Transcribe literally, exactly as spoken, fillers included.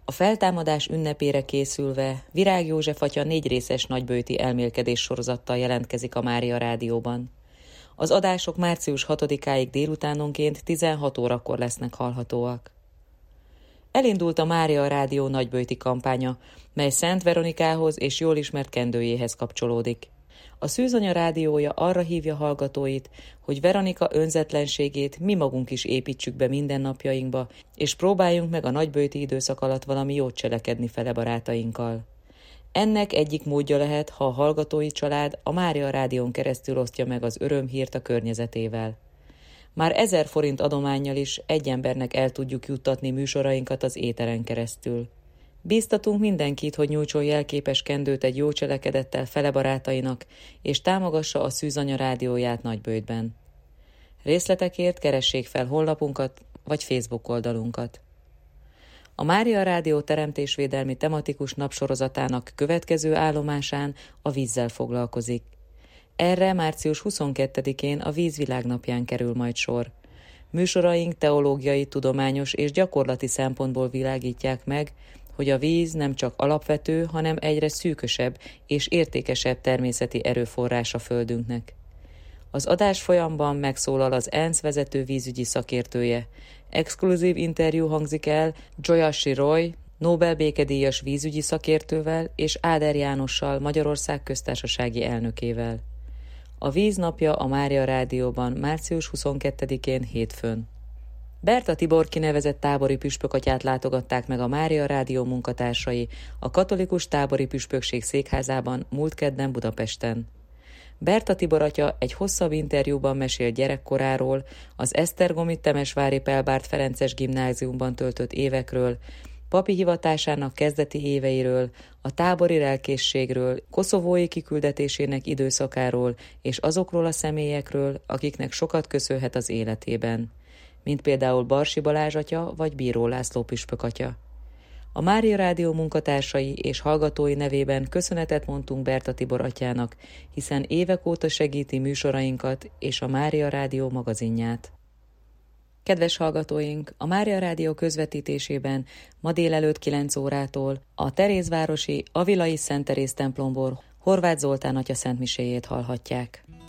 A feltámadás ünnepére készülve Virág József atya négy részes nagyböjti elmélkedés sorozattal jelentkezik a Mária Rádióban. Az adások március hatodikáig délutánonként tizenhat órakor lesznek hallhatóak. Elindult a Mária Rádió nagyböjti kampánya, mely Szent Veronikához és jól ismert kendőjéhez kapcsolódik. A Szűzanya rádiója arra hívja hallgatóit, hogy Veronika önzetlenségét mi magunk is építsük be mindennapjainkba, és próbáljunk meg a nagyböjti időszak alatt valami jót cselekedni fele barátainkkal. Ennek egyik módja lehet, ha a hallgatói család a Mária Rádión keresztül osztja meg az örömhírt a környezetével. Már ezer forint adománnyal is egy embernek el tudjuk juttatni műsorainkat az éteren keresztül. Bíztatunk mindenkit, hogy nyújtson jelképes kendőt egy jó cselekedettel fele barátainak, és támogassa a Szűzanya rádióját Nagyböjtben. Részletekért keressék fel honlapunkat vagy Facebook oldalunkat. A Mária Rádió teremtésvédelmi tematikus napsorozatának következő állomásán a vízzel foglalkozik. Erre március huszonkettedikén a Vízvilágnapján kerül majd sor. Műsoraink teológiai, tudományos és gyakorlati szempontból világítják meg, hogy a víz nem csak alapvető, hanem egyre szűkösebb és értékesebb természeti erőforrás a Földünknek. Az adás folyamban megszólal az ENSZ vezető vízügyi szakértője. Exkluzív interjú hangzik el Joyashi Roy, Nobel békedíjas vízügyi szakértővel és Áder Jánossal, Magyarország köztársasági elnökével. A víznapja a Mária Rádióban március huszonkettedikén hétfőn. Berta Tibor kinevezett tábori püspökatyát látogatták meg a Mária Rádió munkatársai a katolikus tábori püspökség székházában múlt kedden Budapesten. Berta Tibor atya egy hosszabb interjúban mesél gyerekkoráról, az Esztergomi Temesvári Pelbárt Ferences gimnáziumban töltött évekről, papi hivatásának kezdeti éveiről, a tábori lelkészségről, koszovói kiküldetésének időszakáról és azokról a személyekről, akiknek sokat köszönhet az életében, mint például Barsi Balázs atya vagy Bíró László püspök atya. A Mária Rádió munkatársai és hallgatói nevében köszönetet mondtunk Berta Tibor atyának, hiszen évek óta segíti műsorainkat és a Mária Rádió magazinját. Kedves hallgatóink, a Mária Rádió közvetítésében ma délelőtt kilenc órától a Terézvárosi Avilai Szent Teréz templomból Horváth Zoltán atya szentmiséjét hallhatják.